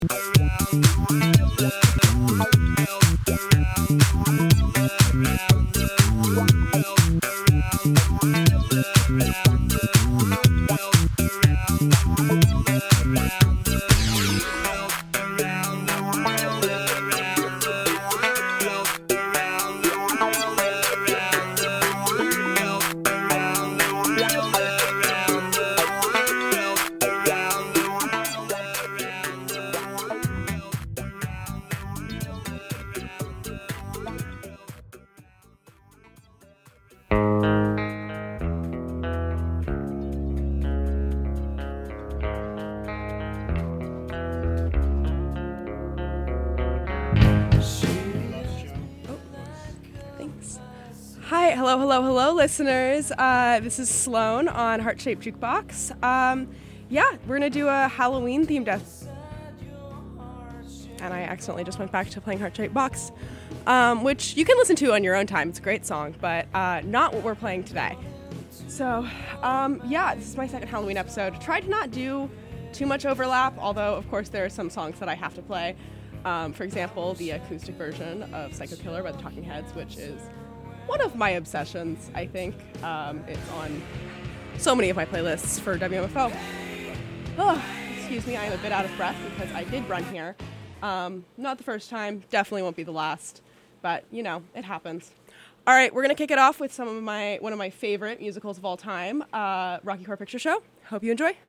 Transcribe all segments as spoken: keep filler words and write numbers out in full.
Hello, hello, hello, listeners. Uh, this is Sloan on Heart Shaped Jukebox. Um, yeah, we're going to do a Halloween-themed episode. And I accidentally just went back to playing Heart Shaped Box, um, which you can listen to on your own time. It's a great song, but uh, not what we're playing today. So, um, yeah, this is my second Halloween episode. Tried to not do too much overlap, although, of course, there are some songs that I have to play. Um, for example, the acoustic version of Psycho Killer by the Talking Heads, which is one of my obsessions, I think. Um, it's on so many of my playlists for W M F O. Oh, excuse me, I am a bit out of breath because I did run here. Um, not the first time, definitely won't be the last, but, you know, it happens. All right, we're going to kick it off with some of my one of my favorite musicals of all time, uh, Rocky Horror Picture Show. Hope you enjoy.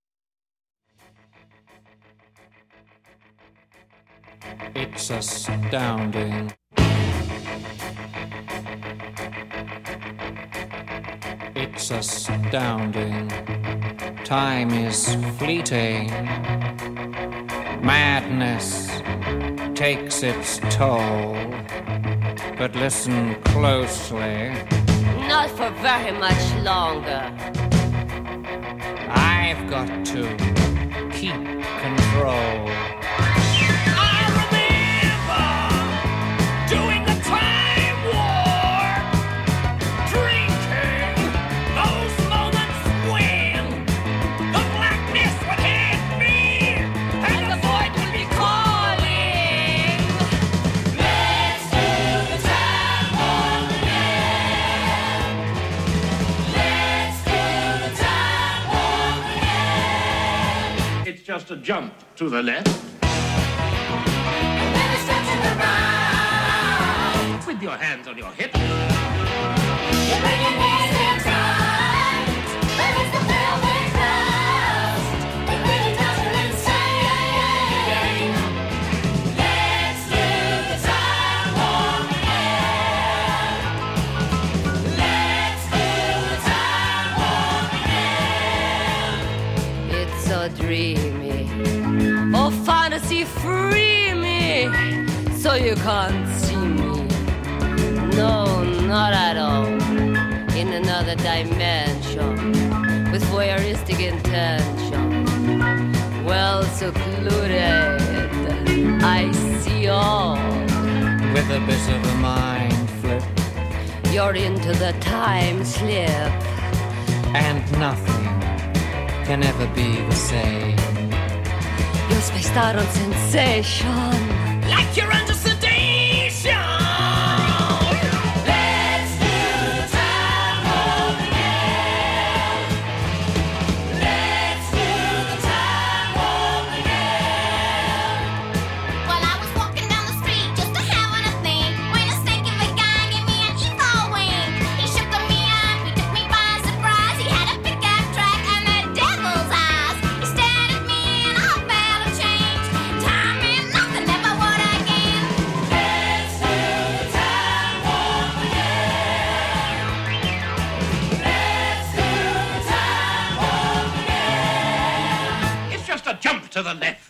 It's astounding. It's astounding. Time is fleeting. Madness takes its toll. But listen closely. Not for very much longer. I've got to keep control. Just a jump to the left. And then a step to the right. With your hands on your hips. You bring your knees in tight. Release the pelvic thrust. It really does you insane. Let's do the time warp again. Let's do the time warp again. It's so dreamy. Oh, fantasy, free me, so you can't see me. No, not at all. In another dimension, with voyeuristic intention. Well secluded, I see all. With a bit of a mind flip. You're into the time slip. And nothing can ever be the same. You're spaced out on sensation. Like you're under sedation. Let's do the time warp again. Let's do the time warp again. Well, I was walking down the street just a having a thing when a stinking big guy gave me an evil wink. He shook me up, he took me by surprise. He had a pickup truck and the devil's eyes. He stared at me and I felt a change. Time and nothing ever would again. Let's do the time warp again. Let's do the time warp again. It's just a jump to the left.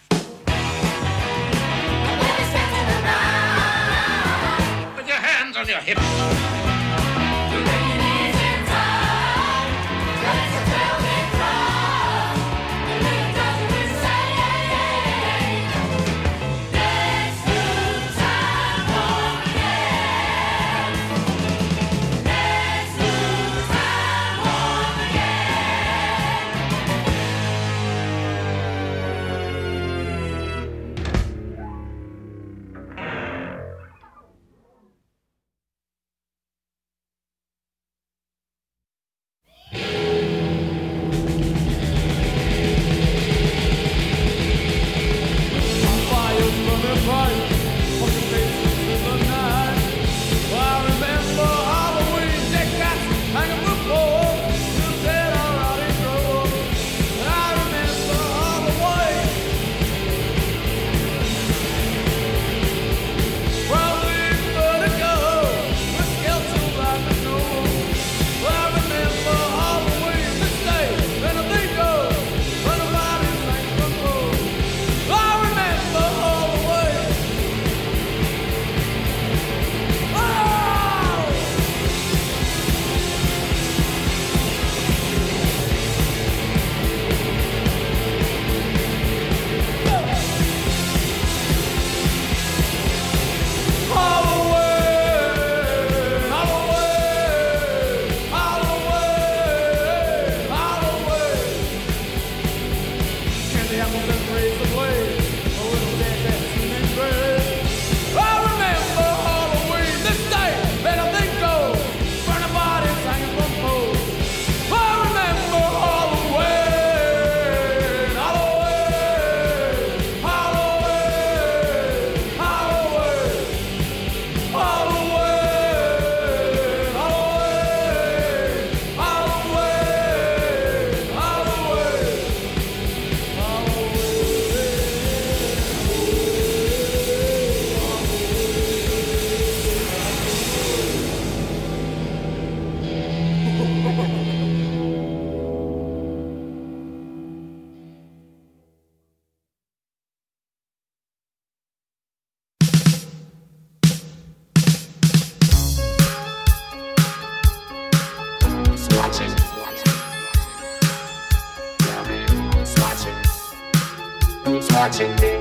And then a step to the right. With your hands on your hips. You bring your knees in tight. Release the pelvic thrust. It really does you insane. Let's do the time warp again. Let's do the time warp again. watching me.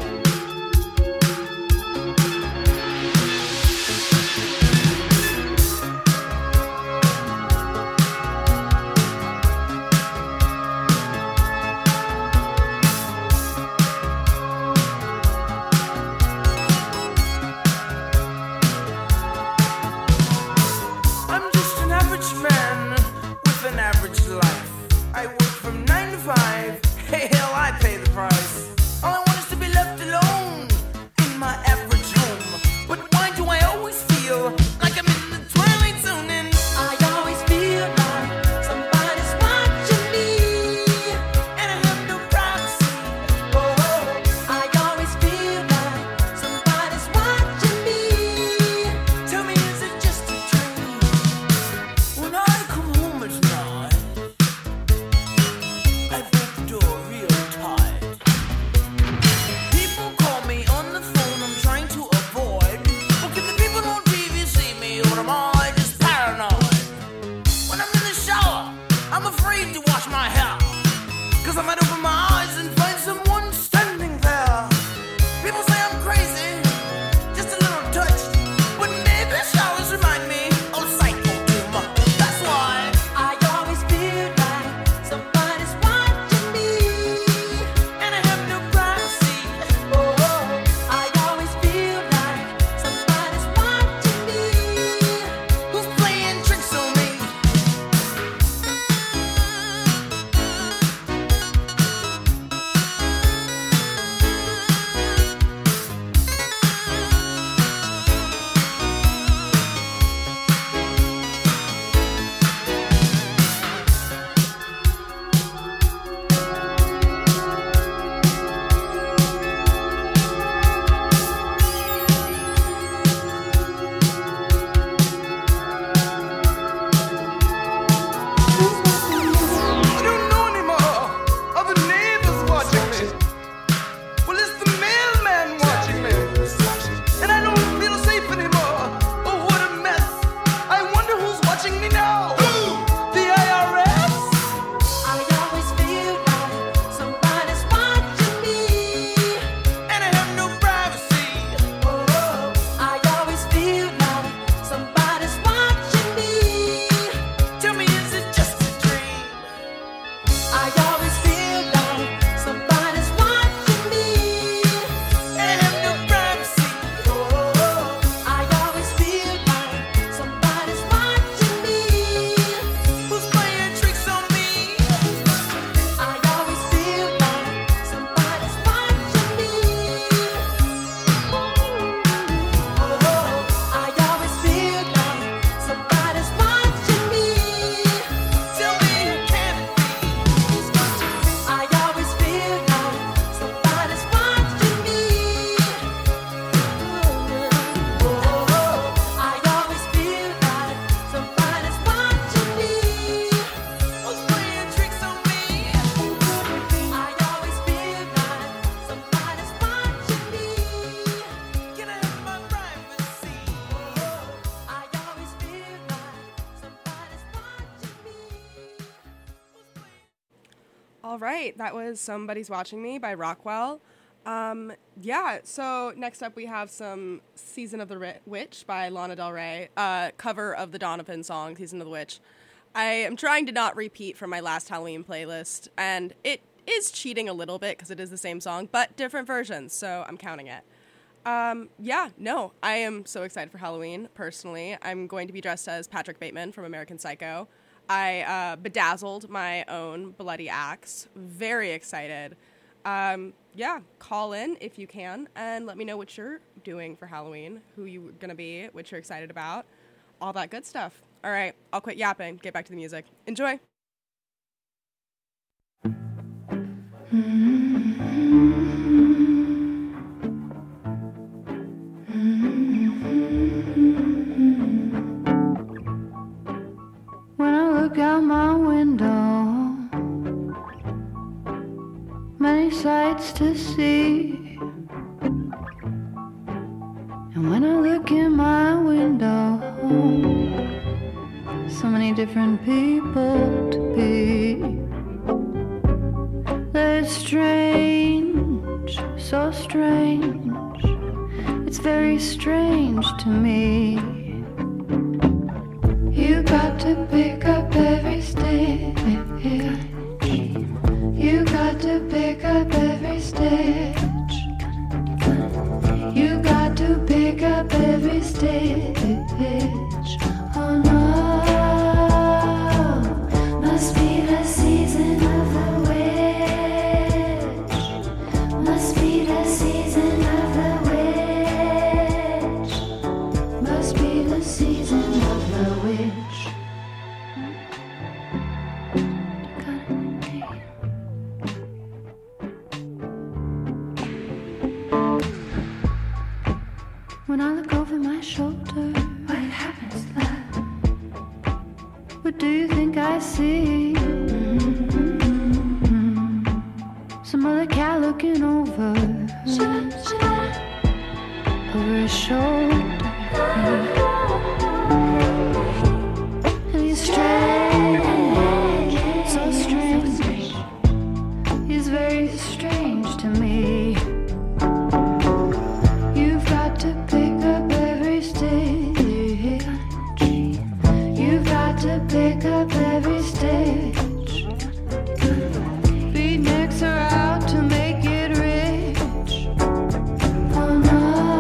All right, that was Somebody's Watching Me by Rockwell. Um, yeah, so next up we have some Season of the Ri- Witch by Lana Del Rey, uh, cover of the Donovan song, Season of the Witch. I am trying to not repeat from my last Halloween playlist, and it is cheating a little bit because it is the same song, but different versions, so I'm counting it. Um, yeah, no, I am so excited for Halloween, personally. I'm going to be dressed as Patrick Bateman from American Psycho. I uh, bedazzled my own bloody axe. Very excited. Um, yeah, call in if you can and let me know what you're doing for Halloween, who you're going to be, what you're excited about, all that good stuff. All right, I'll quit yapping, get back to the music. Enjoy. When I look out my window, many sights to see. And when I look in my window, so many different people to be. There's strange strange, so strange. It's very strange to me. You got to pick up every stitch. You got to pick up every stitch. You got to pick up every stitch. Oh no, must be the season of the witch. Must be the season of the witch. Must be the season of the witch. When I look over my shoulder, what happens to that? What do you think I see? Mm-hmm. Some other cat looking over, over his shoulder. And he's strange, so strange. He's very strange to me. You've got to pick up every stitch. You've got to pick up every stitch. Beatniks are out to make it rich. Oh no,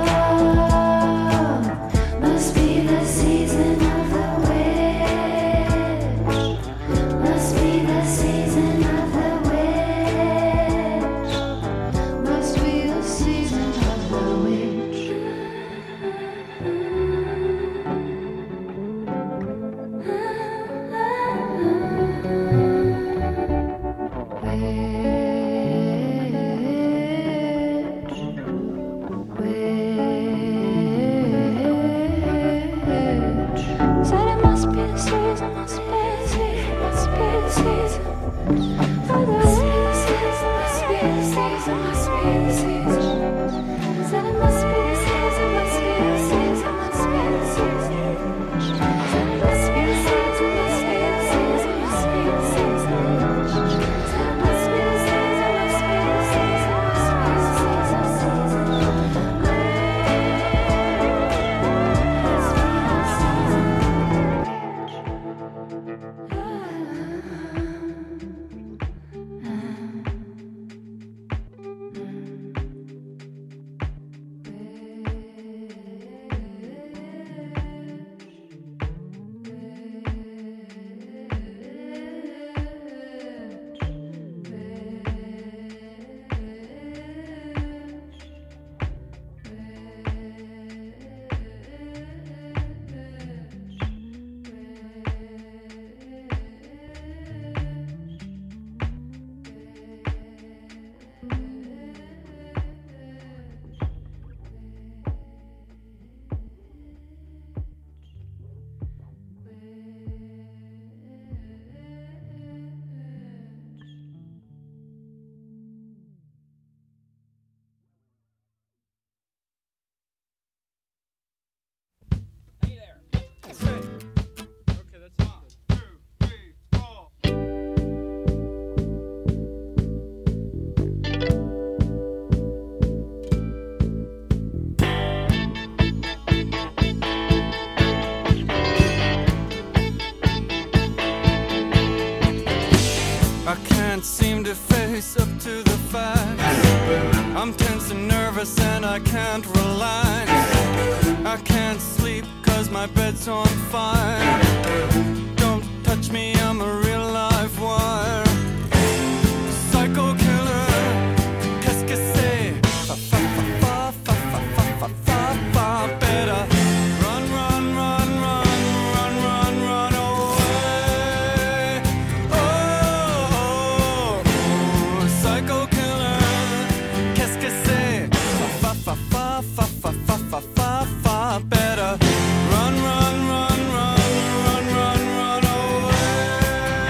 must be the season of the witch. Must be the season of the witch. Must be the season of the witch. Said it must be the season, must be the season, must be the season. For the season, must be the season, must be the season. Said it must be the season, must be the season, must be the season. Said it must be the season, must be the season, must be the season. Said it must be the season, must be the season, must be the I can't seem to face up to the fact I'm tense and nervous and I can't relax. I can't sleep cause my bed's on fire. Don't touch me, I'm a real live wire. Psycho killer, qu'est-ce que c'est? Fa fa fa fa fa fa fa fa fa. Better run, run, run, run, run, run, run away. Oh, oh, oh, psycho killer, qu'est-ce que c'est? Fa fa fa fa fa fa fa fa fa. Better run, run, run, run, run, run, run away.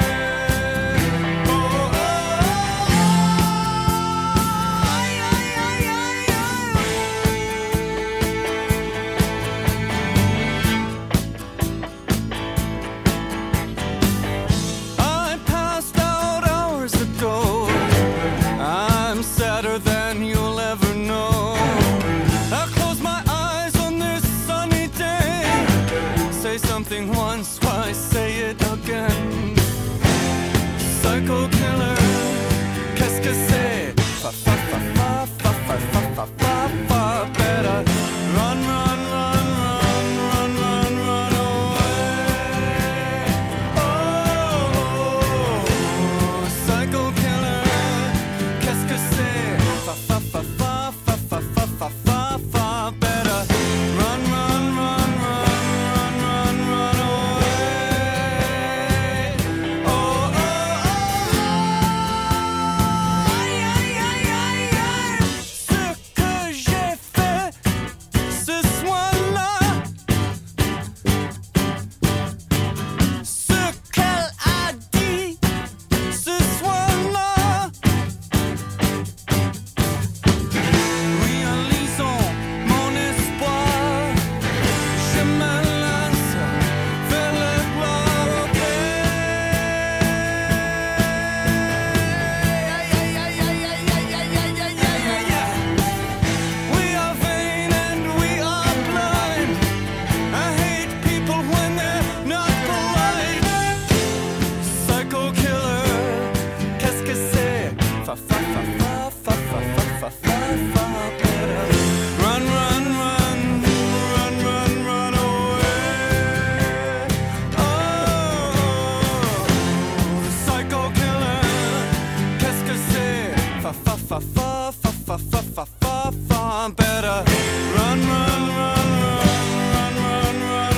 Run, run, run, run, run, run, run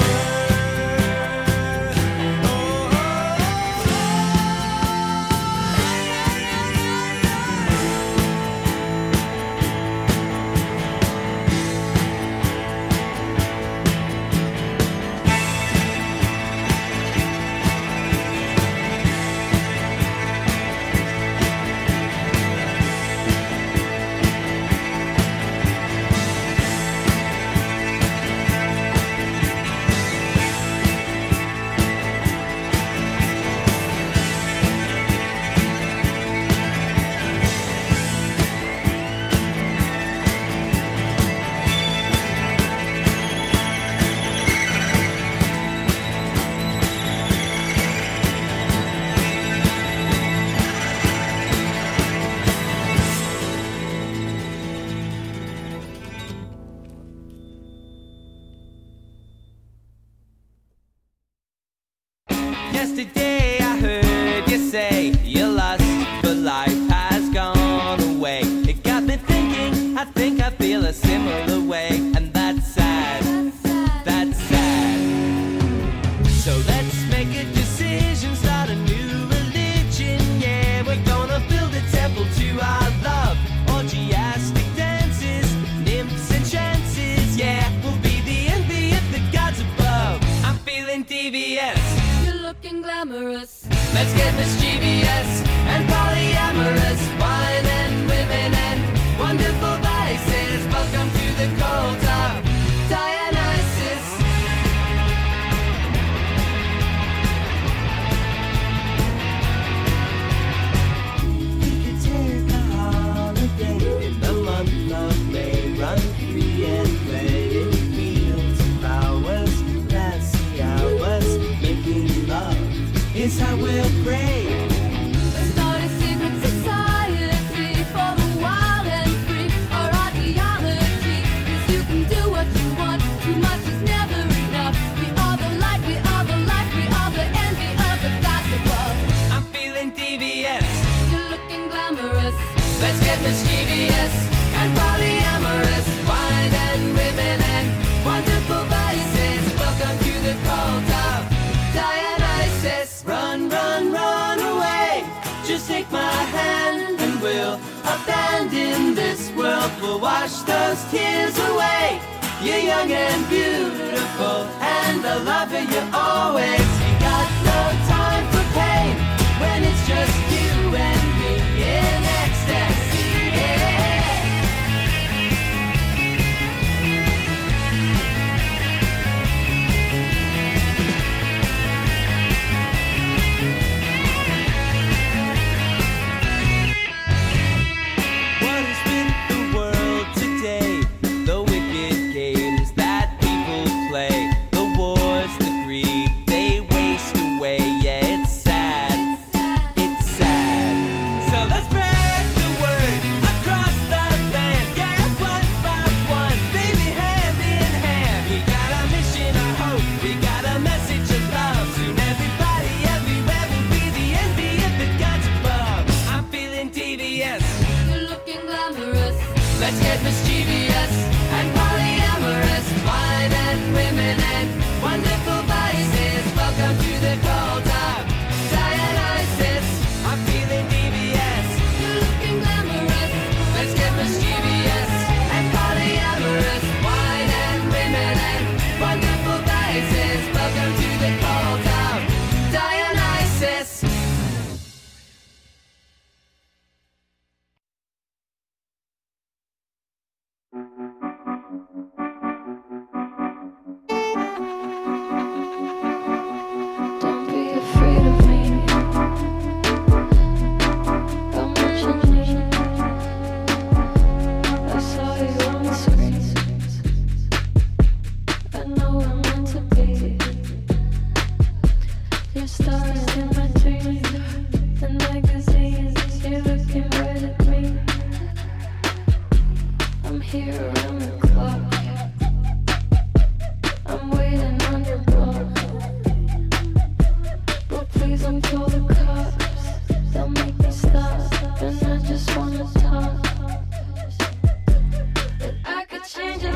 away. Oh, Yesterday I heard you say your lust for life has gone away. It got me thinking, I think I feel a similar way. And that's sad, that's sad. So let's make a decision, start a new religion. Yeah, we're gonna build a temple to our love. Orgiastic dances, nymphs and chances. Yeah, we'll be the envy of the gods above. I'm feeling devious, Looking glamorous. let's get mischievous and polyamorous. Wine and women and wonderful vices. Welcome to the cult of Dionysus. We could take a holiday in the month of May. Run free and play in fields of flowers. Fancy hours, making love is how we'll pray. Start a secret society for the wild and free, or archaeology, 'cause you can do what you want. Too much is never enough. We are the light, we are the light, we are the envy of the gods above. I'm feeling devious, You're looking glamorous. let's get mischievous and polyamorous. Wine and women and wonderful vices. Welcome to the cult of Dionysus. Run, run, run away. Just take my hand and we'll abandon this world. We'll wash those tears away. You're young and beautiful, and I love you always. You got no time for pain when it's just you and me in ecstasy. Yeah. What is with the world today? The wicked games that people play, the wars, the greed they waste away. Yeah, it's sad, it's sad. So let's spread the word across the land. Yeah, one by one, baby, hand in hand. We got a mission, I hope. We got a message of love. Soon everybody, everywhere will be the envy of the gods above. I'm feeling devious, You're looking glamorous. let's get mischievous and polyamorous. Wine and women and wonderful vices. Welcome to the cult of Dionysus. I'm feeling devious, You're looking glamorous. let's get mischievous and polyamorous. Wine and women and wonderful vices. Welcome to the cult of Dionysus. Don't be afraid of me. I'll mention you. I saw you on the screen. I know we're meant to be. You're starring in my dreams and magazines. You're looking right at me. I'm here around the clock. I'm waiting on your block. But please don't call the cops. They'll make me stop. And I just wanna talk. But I could change your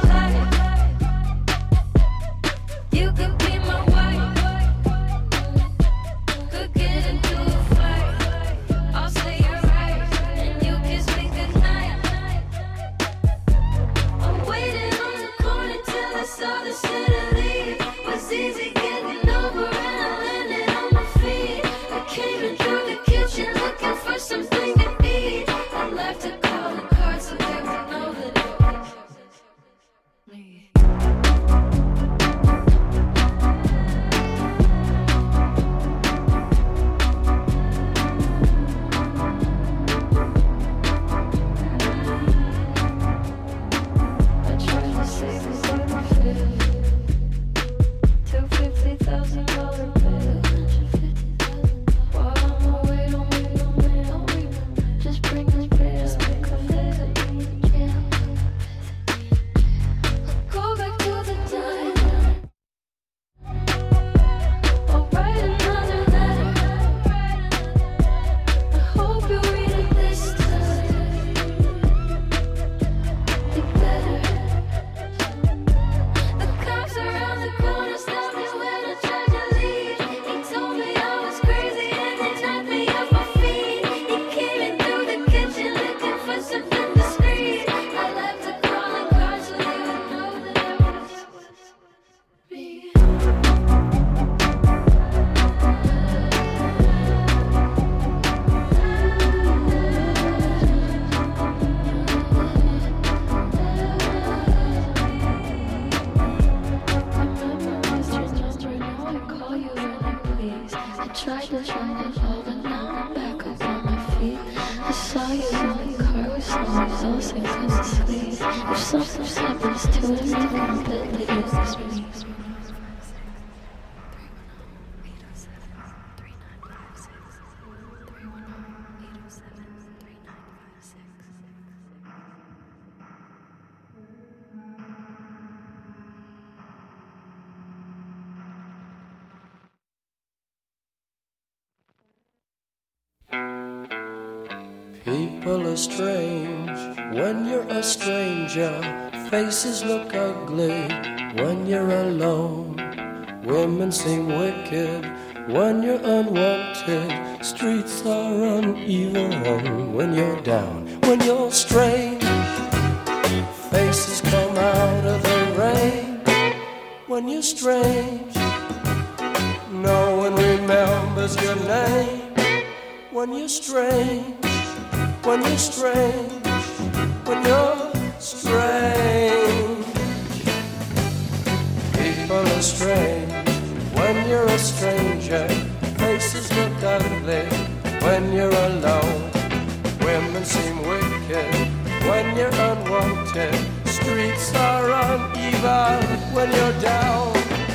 the jungle, oh, but now I'm back up on my feet. I saw you in the car with someone else, I couldn't sleep. If something happens to us, tell them that they use me. People are strange when you're a stranger. Faces look ugly when you're alone. Women seem wicked when you're unwanted. Streets are uneven when you're down. When you're strange, faces come out of the rain. When you're strange, no one remembers your name. When you're strange, when you're strange, when you're strange. People are strange when you're a stranger. Faces look ugly when you're alone. Women seem wicked when you're unwanted. Streets are uneven when you're down.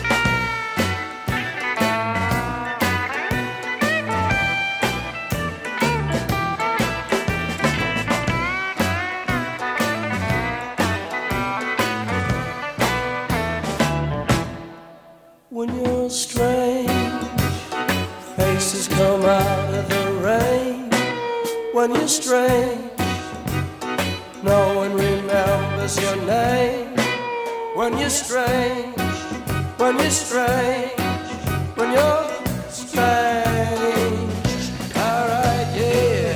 When you're strange, faces come out of the rain. When you're strange, no one remembers your name. When you're strange, when you're strange, when you're strange. Alright, yeah.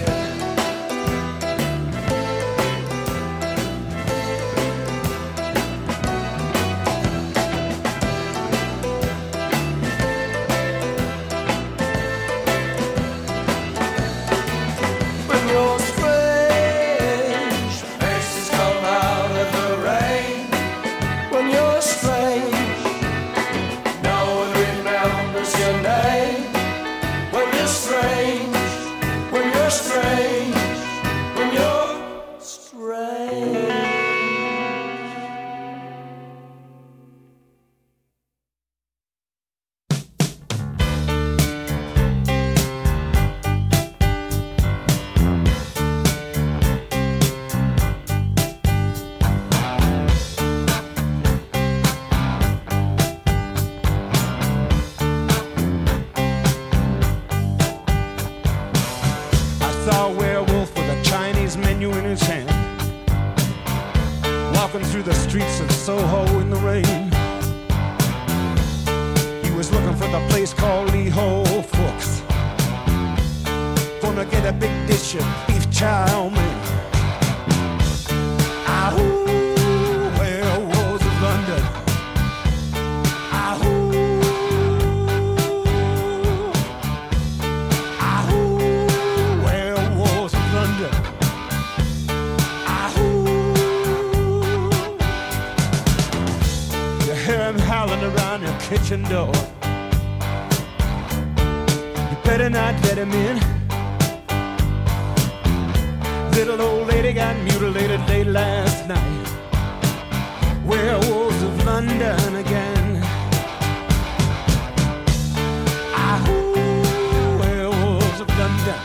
You're strange, faces come out of the rain. When you're strange, no one remembers your name. When you're strange, when you're strange, when you're strange. Saw a werewolf with a Chinese menu in his hand, walking through the streets of Soho in the rain. He was looking for the place called Lee Ho Fook's, gonna get a big dish of beef chow mein. Ahoo, werewolves of London. Ahoo. Howling around your kitchen door. You better not let him in. Little old lady got mutilated late last night. Werewolves of London again. Ahoo, werewolves of London.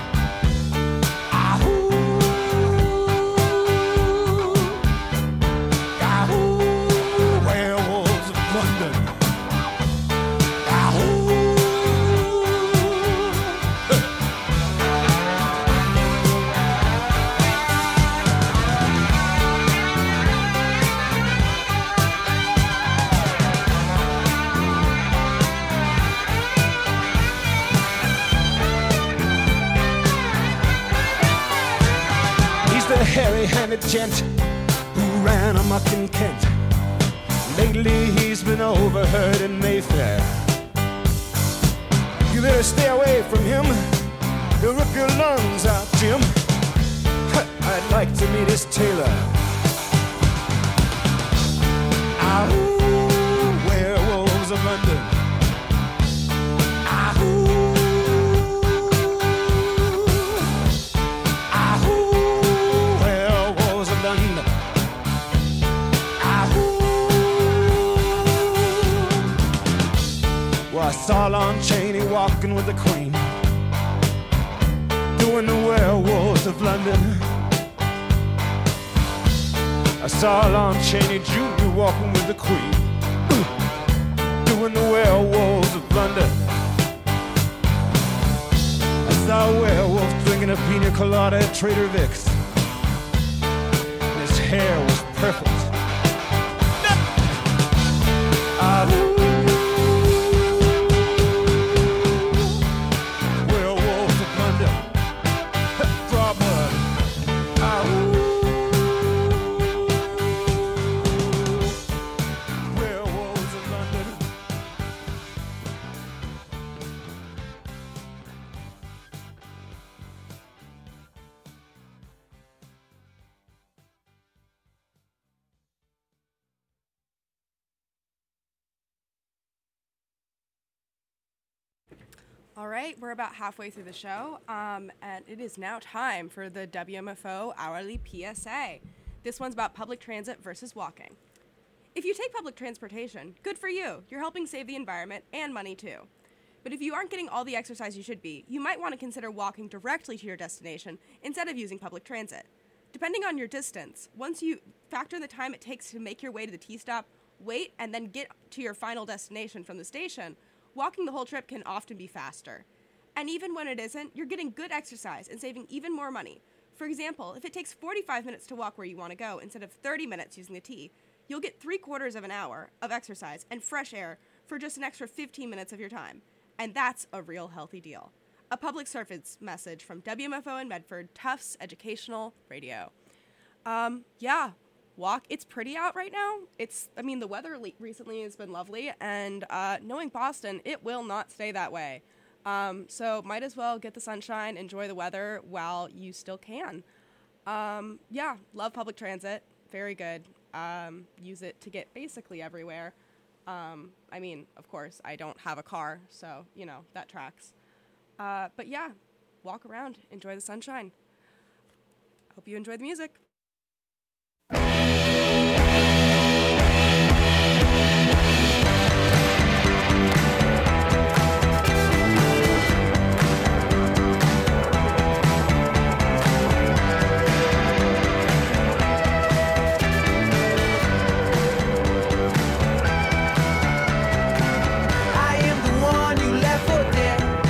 Hairy-handed gent who ran amok in Kent. Lately he's been overheard in Mayfair. You better stay away from him. He'll rip your lungs out, Jim. I'd like to meet his tailor. Ahoo, werewolves of London. Ahoo. I saw Lon Chaney walking with the Queen, doing the werewolves of London. I saw Lon Chaney Junior walking with the Queen, doing the werewolves of London. I saw a werewolf drinking a pina colada at Trader Vic's. And his hair was perfect. I All right, we're about halfway through the show, um, and it is now time for the W M F O Hourly P S A. This one's about public transit versus walking. If you take public transportation, good for you. You're helping save the environment and money too. But if you aren't getting all the exercise you should be, you might want to consider walking directly to your destination instead of using public transit. Depending on your distance, once you factor the time it takes to make your way to the T-stop, wait, and then get to your final destination from the station, walking the whole trip can often be faster. And even when it isn't, you're getting good exercise and saving even more money. For example, if it takes forty-five minutes to walk where you want to go instead of thirty minutes using the T, you'll get three quarters of an hour of exercise and fresh air for just an extra fifteen minutes of your time. And that's a real healthy deal. A public service message from W M F O in Medford, Tufts Educational Radio. Um, yeah. Walk. It's pretty out right now. It's, I mean, the weather le- recently has been lovely, and uh, knowing Boston, it will not stay that way. Um, so might as well get the sunshine, enjoy the weather while you still can. Um, yeah, love public transit. Very good. Um, use it to get basically everywhere. Um, I mean, of course, I don't have a car, so, you know, that tracks. Uh, but yeah, walk around, enjoy the sunshine. Hope you enjoy the music.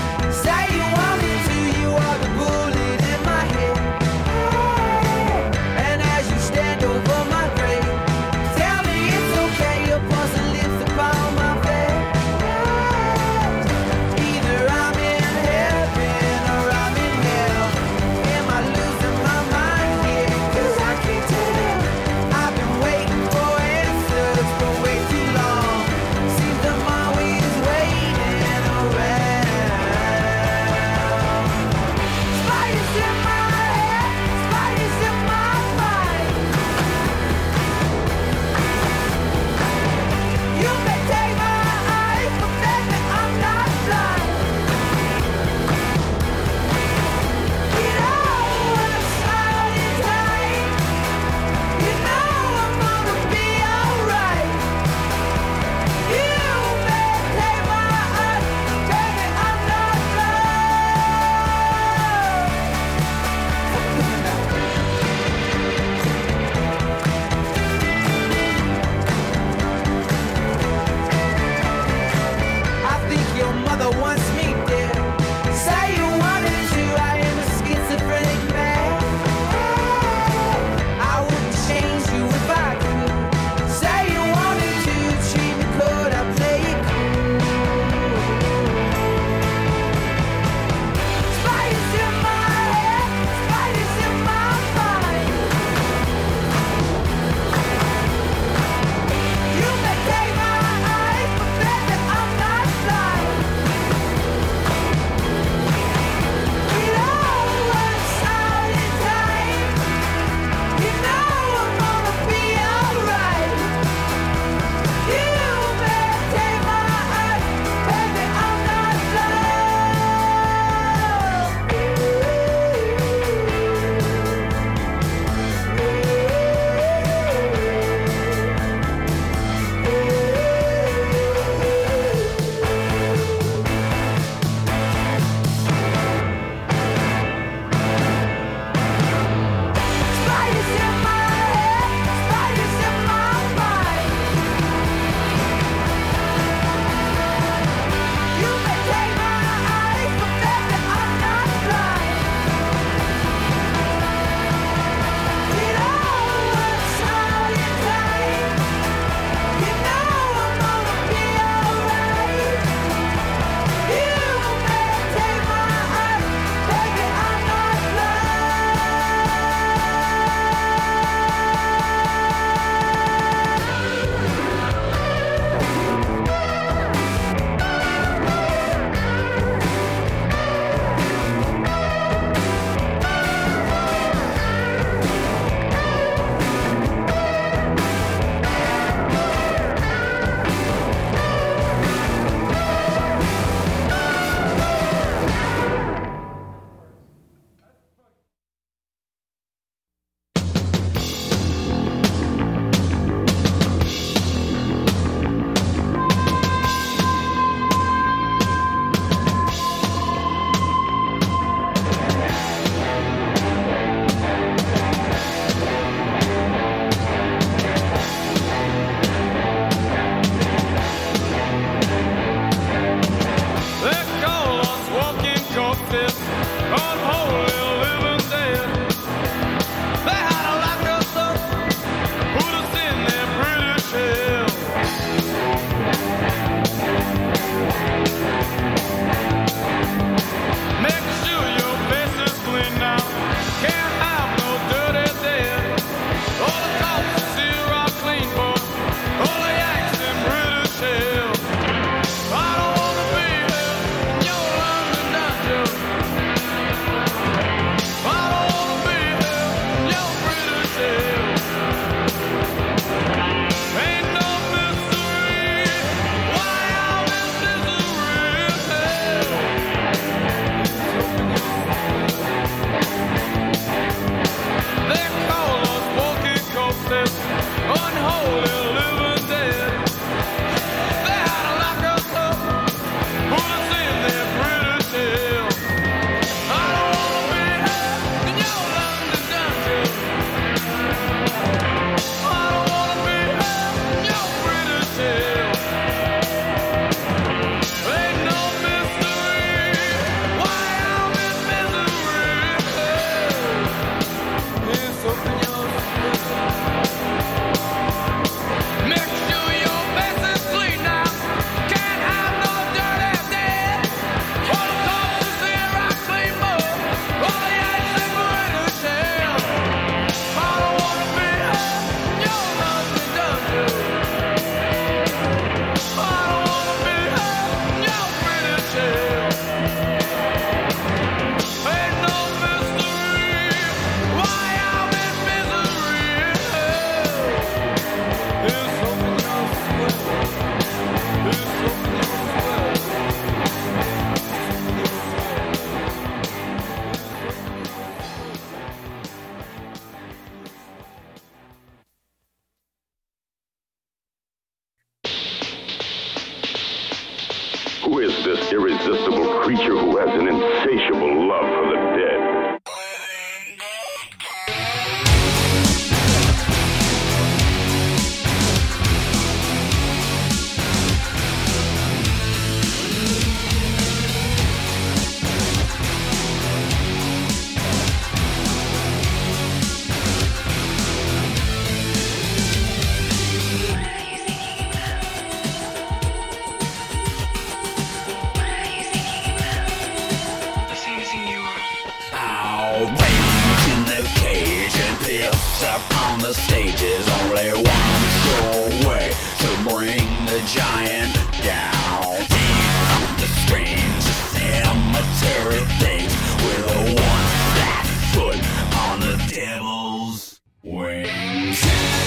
Say you want me to, you are the bullet in my head. Who is this irresistible creature who has an insatiable love for the dead? On the stage is only one sure way to bring the giant down. Deep the strange cemetery things with a one flat foot on the devil's wings.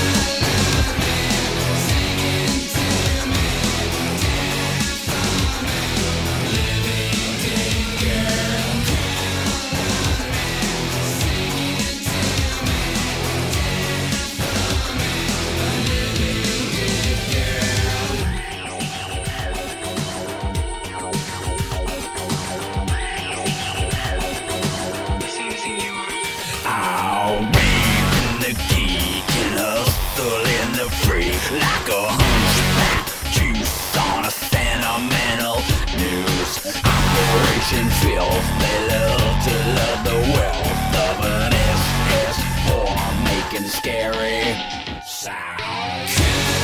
Like a hunchback juice on a sentimental news operation filth. They love to love the wealth of an S S form making scary sounds.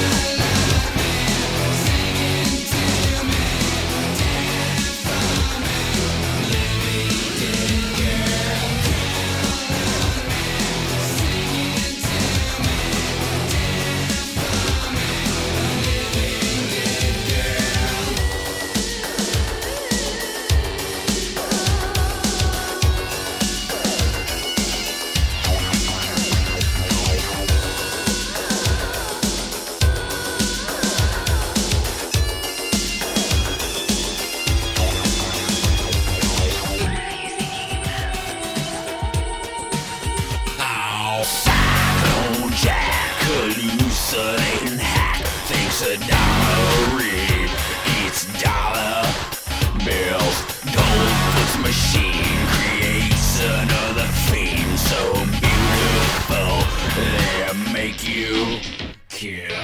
Hallucinating hack thinks a dollar read eats dollar bills. Gold puts machine creates another theme so beautiful they make you kill.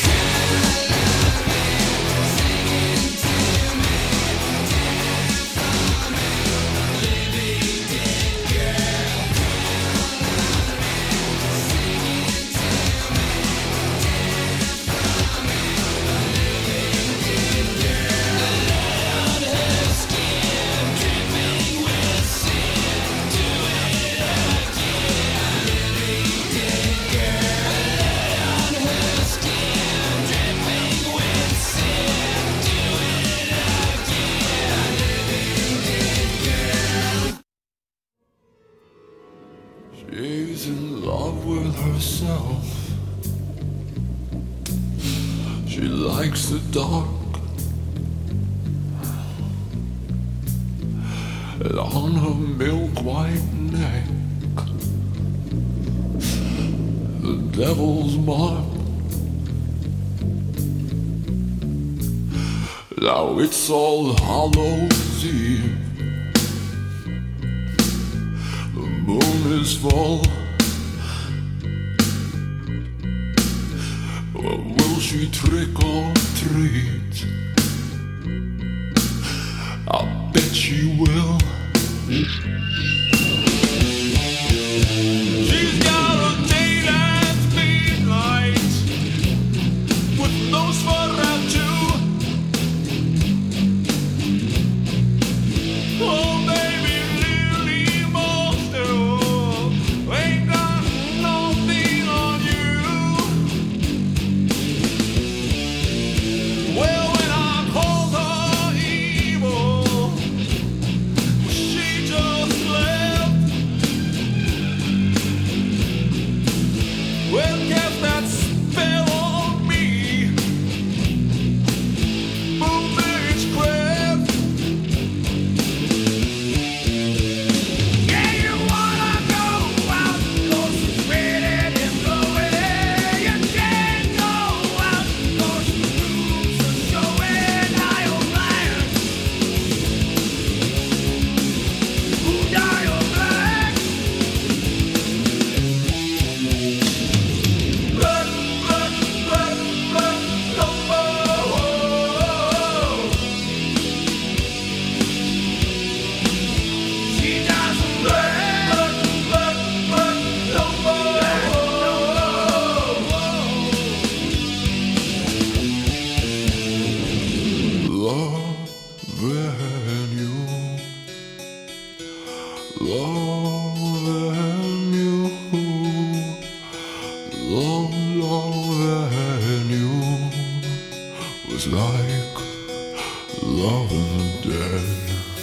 She's in love with herself. She likes the dark. And on her milk white neck, the devil's mark. Now it's All Hallows Eve. The moon is full. Well, will she trick or treat? I bet she will. She's got a daylight midnight with nose for a two. Oh, baby, Lily Monster ain't got nothing on you. Well, when I called her evil, she just left. Well, cast that spell on me. Boom, witchcraft. Yeah, you wanna go out, 'cause it's raining and blowing. You can't go out, 'cause the rules are showing. I don't mind. Who die or black? Blood, blood, blood, blood, number. She doesn't blood, blood, blood, number. Loving you, loving you, love, loving you was like loving the dead.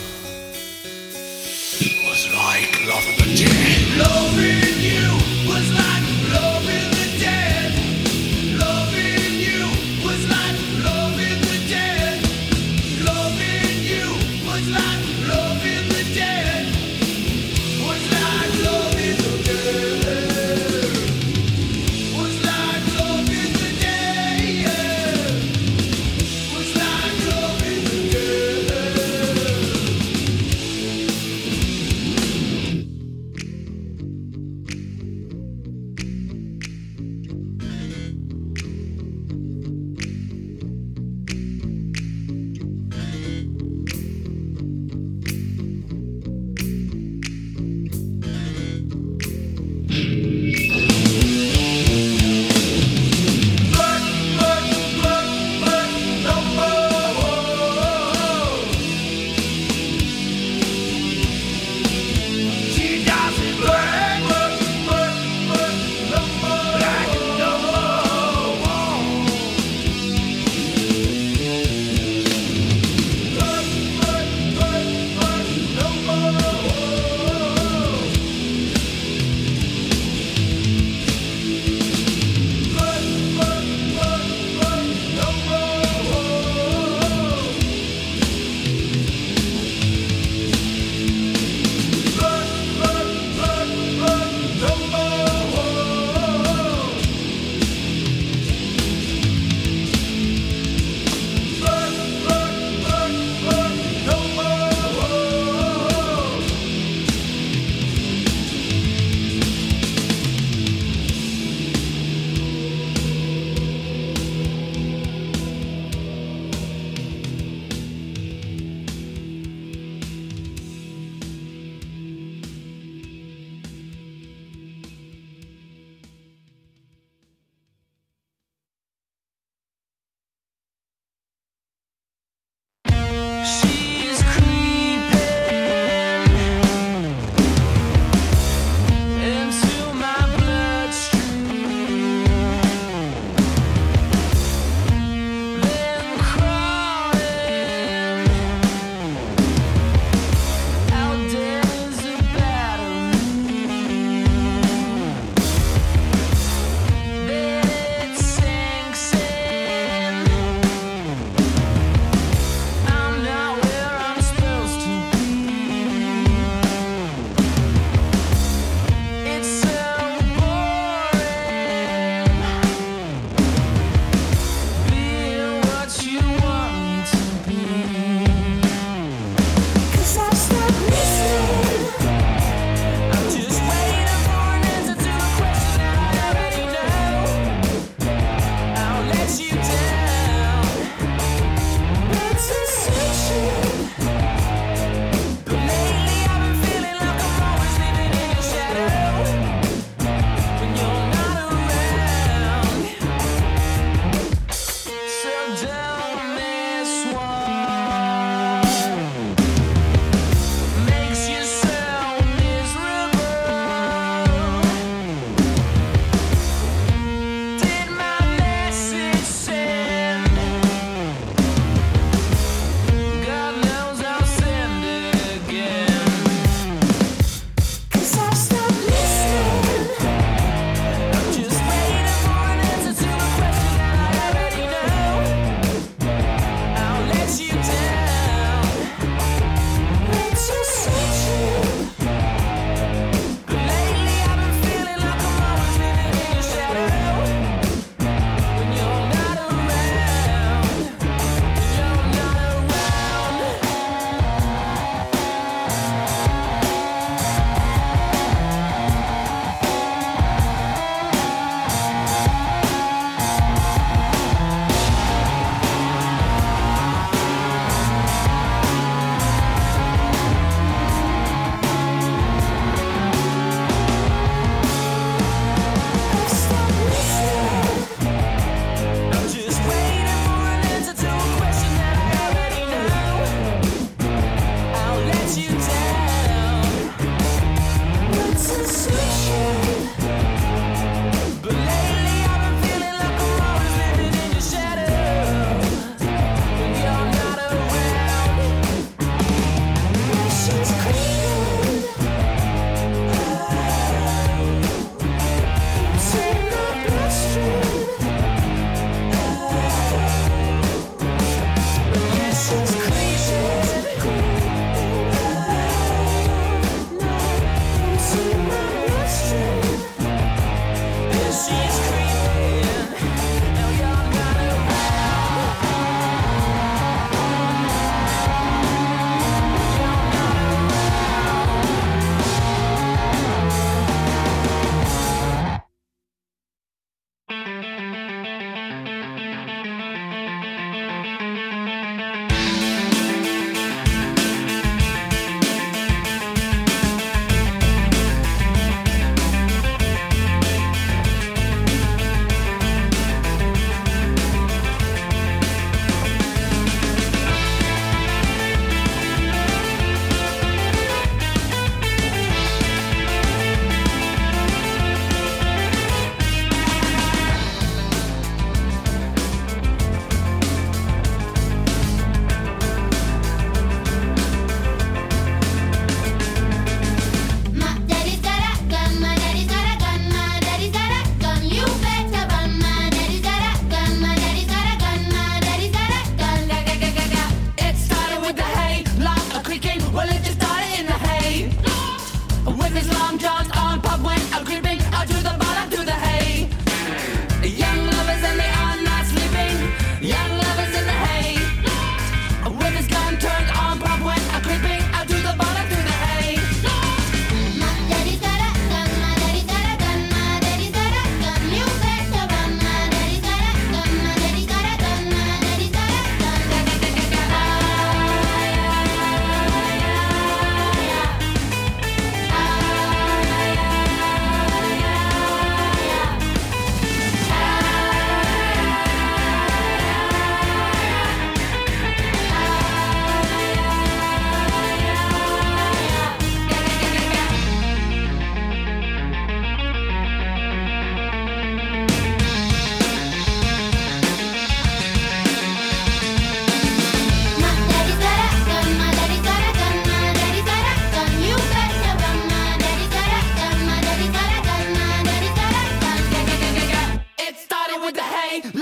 It was like loving the dead. Loving you was like loving the dead. Loving you was like loving the dead. Loving you was like loving the dead. Was like loving the dead. Was like loving the dead. Was like loving the dead.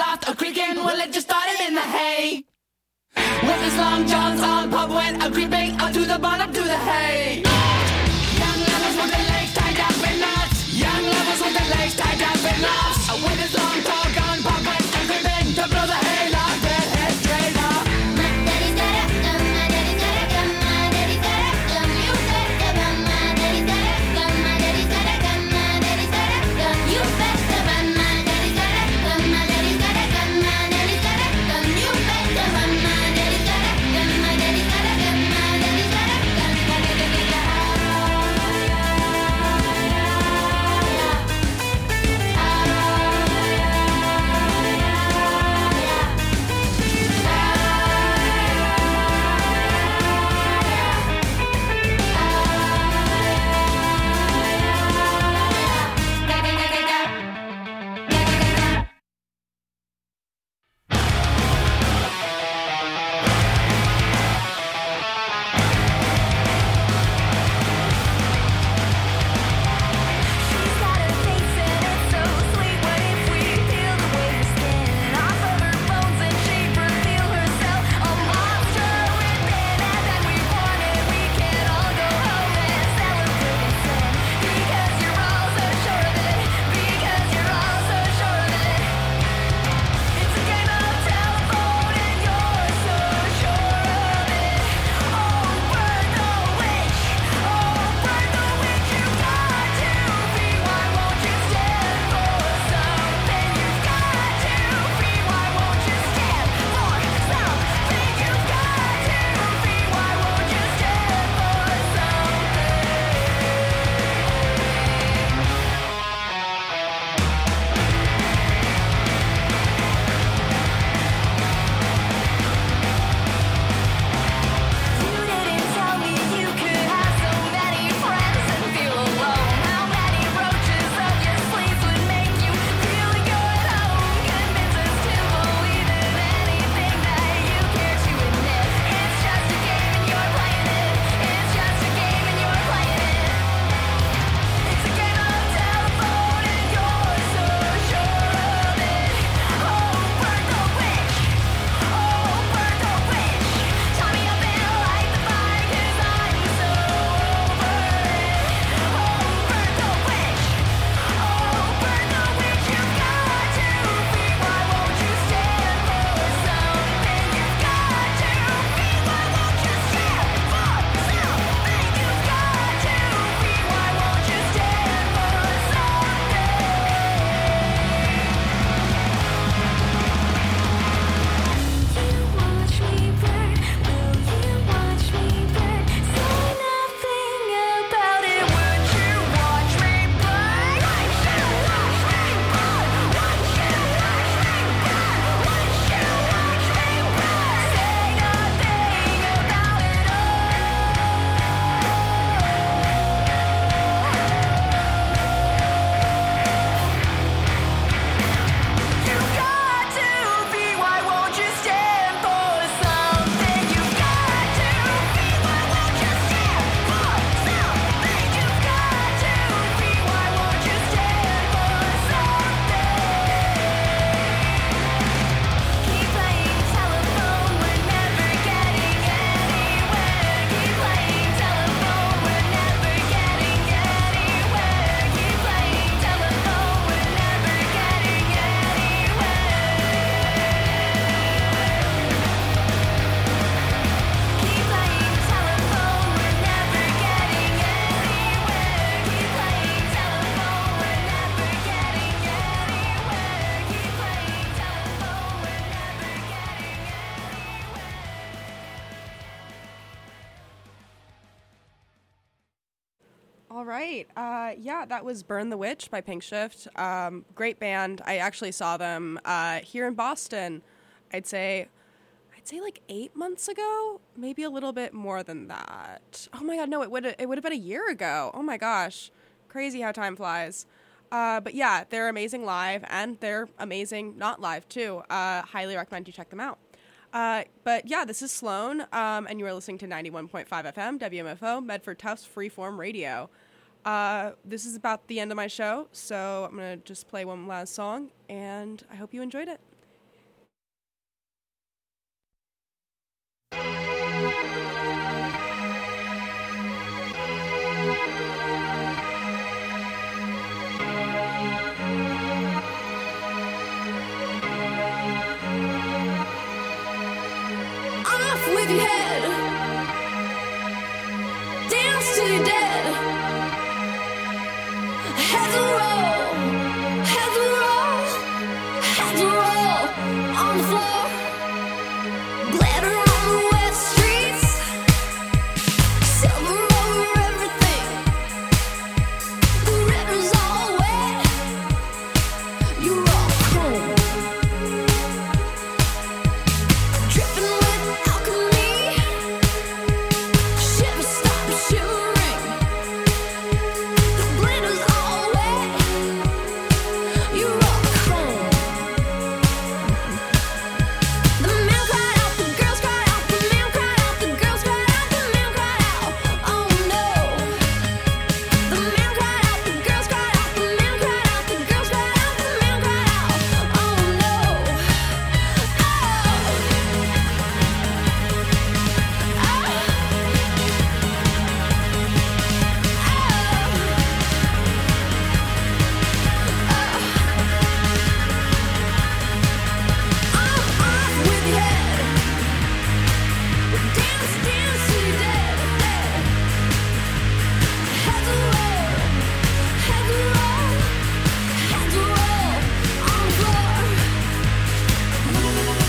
hayloft, a creaking, well it just started in the hay. With his long johns on, pub went a creeping out to the barn, up to the hay. Young lovers with their legs tied up in knots. Young lovers with their legs tied up in knots. With his long tall gun, pub went a creeping to blow the hayloft, dead head straight off. My daddy's got a gun, my daddy's got a gun, my daddy's got a gun. You better run, my daddy's got a gun, my daddy's got a gun, my daddy's got a gun. You better run, my daddy's got a gun, my daddy's got a gun, my daddy's got a gun. You better run, my daddy's got a gun, my daddy's got a gun, my daddy's got a gun. All right. Uh, yeah, that was Burn the Witch by Pink Shift. Um, great band. I actually saw them uh, here in Boston. I'd say, I'd say like eight months ago, maybe a little bit more than that. Oh my God, no, it would it would have been a year ago. Oh my gosh, crazy how time flies. Uh, but yeah, they're amazing live, and they're amazing not live too. Uh, highly recommend you check them out. Uh, but yeah, this is Sloan, um, and you are listening to ninety-one point five F M, W M F O, Medford Tufts Freeform Radio. Uh, this is about the end of my show, so I'm going to just play one last song, and I hope you enjoyed it. Off with your head.